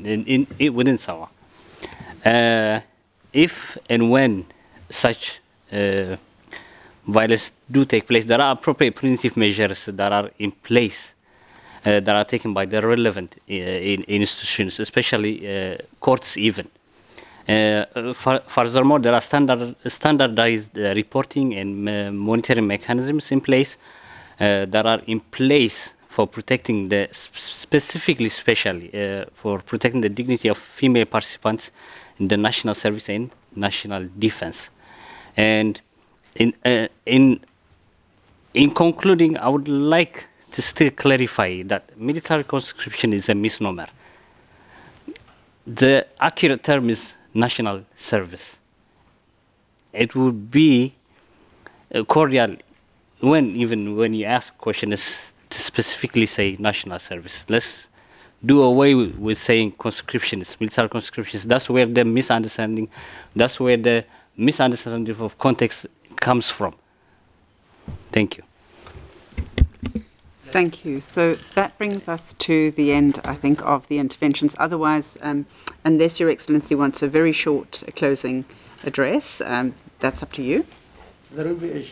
within Sawa. If and when such violence do take place, there are appropriate preventive measures that are in place that are taken by the relevant institutions, especially courts even. Furthermore, there are standardized reporting and monitoring mechanisms in place that are in place for protecting especially for protecting the dignity of female participants in the national service and national defense. And in uh, in in concluding, I would like to still clarify that military conscription is a misnomer. The accurate term is national service. It would be cordial even when you ask questions to specifically say national service. Let's do away with saying conscriptions, military conscriptions. That's where the misunderstanding of context comes from. Thank you. Thank you. So that brings us to the end, I think, of the interventions. Otherwise, unless Your Excellency wants a very short closing address, that's up to you. There will be a